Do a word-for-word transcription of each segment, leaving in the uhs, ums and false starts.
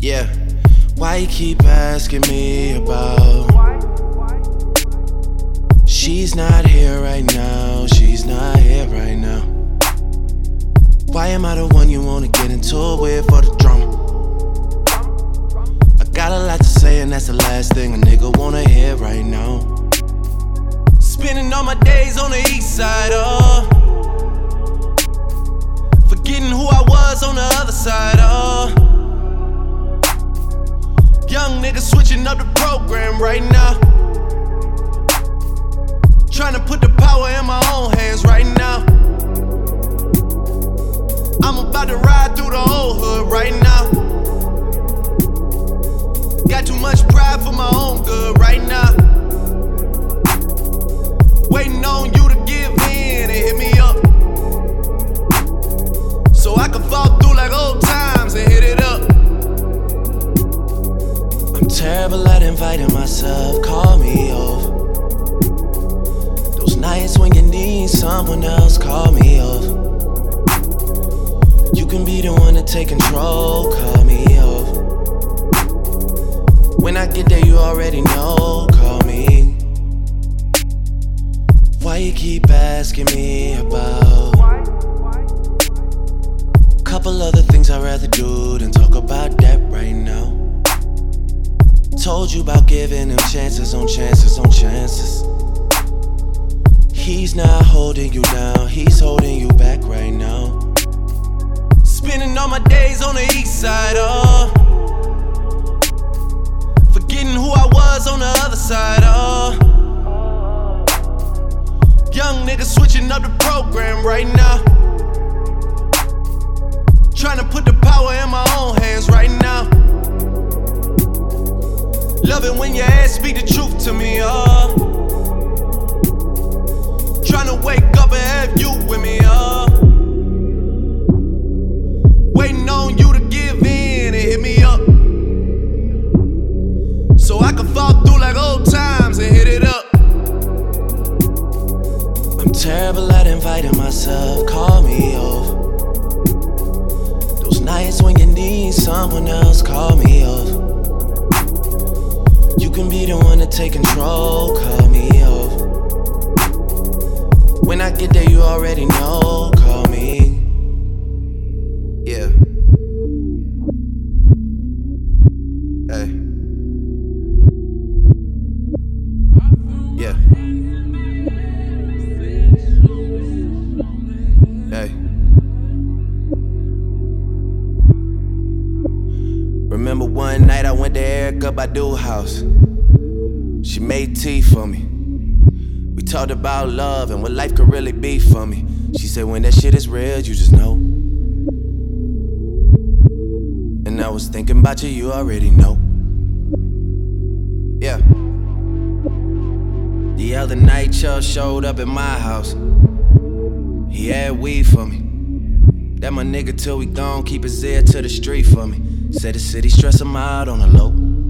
Yeah, why you keep asking me about? She's not here right now, she's not here right now. Why am I the one you wanna get into it with for the drama? I got a lot to say and that's the last thing a nigga wanna hear right now. Spending all my days on the east side, oh, forgetting who I was on the other side, oh. Young nigga switching up the program right now, trying to put the power in my own hands right now. I'm about to ride through the whole hood right now. Got too much pride for my own good right now. Waiting on you to give in and hit me up, so I can fall through like old times and hit it up. I'm terrible at inviting myself, call me off. Those nights when you need someone else, call me off. You can be the one to take control, call me off. When I get there you already know, call me. Why you keep asking me about? Couple other things I'd rather do than talk about that right now. Told you about giving him chances on chances on chances. He's not holding you down, he's holding you back right now. Spending all my days on the east side, oh, forgetting who I was on the other side, oh. Young nigga switching up the program right now, trying to put the power in my own hands right now. Love it when your ass speak the truth to me, oh. Trying to wake up and have you with me, oh. Waiting on you to give in and hit me up, so I can fall through like old times and hit it up. I'm terrible at inviting myself, call me off. Those nights when you need someone else, call me off. You can be the one to take control, call me off. When I get there you already know, call me. Yeah. Hey. Yeah. Hey. Remember one night I went to Erykah Badu's house. She made tea for me. We talked about love and what life could really be for me. She said when that shit is real, you just know. And I was thinking about you, you already know. Yeah. The other night, Chubb showed up at my house. He had weed for me. That my nigga till we gone, keep his ear to the street for me. Said the city stress him out on the low.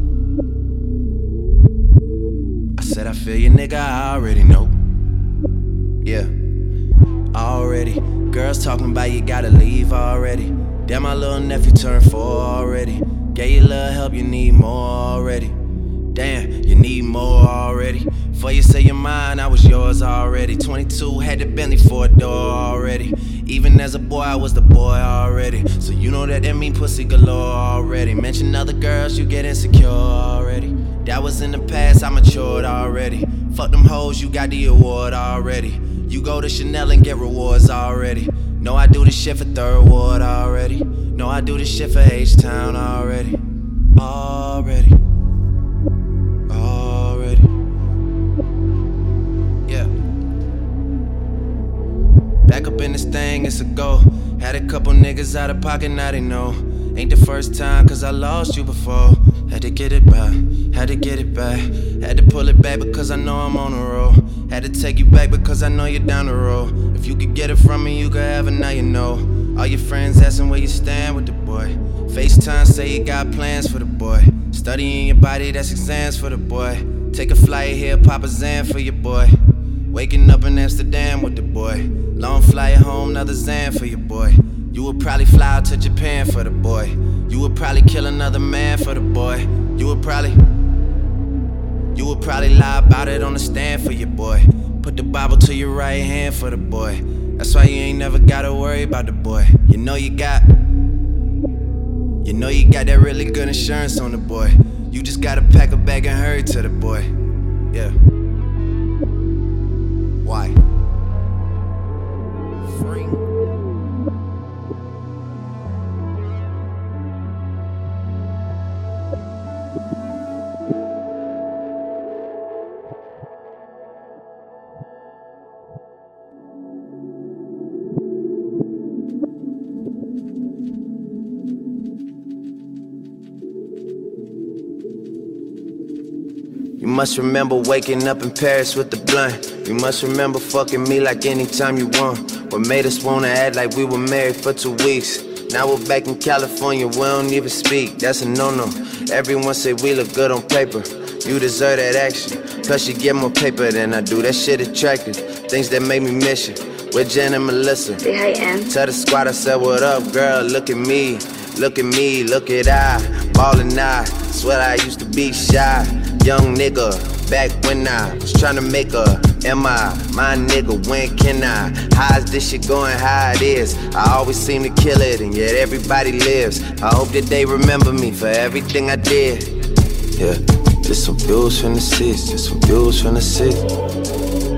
I said I feel you, nigga, I already know. Yeah, already. Girls talking about you gotta leave already. Damn, my little nephew turned four already. Gave you a little help, you need more already. Damn, you need more already. Before you say you're mine, I was yours already. twenty-two, had the Bentley for a door already. Even as a boy, I was the boy already. So you know that that mean pussy galore already. Mention other girls, you get insecure already. That was in the past, I matured already. Fuck them hoes, you got the award already. You go to Chanel and get rewards already. No, I do this shit for Third Ward already. No, I do this shit for H-Town already. Already. Already. Yeah. Back up in this thing, it's a go. Had a couple niggas out of pocket, now they know. Ain't the first time, cause I lost you before. Had to get it back, had to get it back. Had to pull it back because I know I'm on the road. Had to take you back because I know you're down the road. If you could get it from me, you could have it, now you know. All your friends asking where you stand with the boy. FaceTime say you got plans for the boy. Studying your body, that's exams for the boy. Take a flight here, pop a Zan for your boy. Waking up in Amsterdam with the boy. Long flight home, another Zan for your boy. You would probably fly out to Japan for the boy. You would probably probably kill another man for the boy. You would probably, you would probably lie about it on the stand for your boy. Put the Bible to your right hand for the boy. That's why you ain't never gotta worry about the boy. You know you got, you know you got that really good insurance on the boy. You just gotta pack a bag and hurry to the boy. Yeah. Why? Free. You must remember waking up in Paris with the blunt. You must remember fucking me like anytime you want. What made us wanna act like we were married for two weeks. Now we're back in California, we don't even speak. That's a no-no. Everyone say we look good on paper. You deserve that action. Plus you get more paper than I do. That shit attractive. Things that make me miss you. With Jen and Melissa. Say hi, Em. Tell the squad I said what up, girl. Look at me. Look at me. Look at I. Ballin' I. Swear I used to be shy. Young nigga, back when I was tryna make a Am I, my nigga, when can I? How's this shit going, how it is? I always seem to kill it, and yet everybody lives. I hope that they remember me for everything I did. Yeah, just some views from the seats, just some views from the city.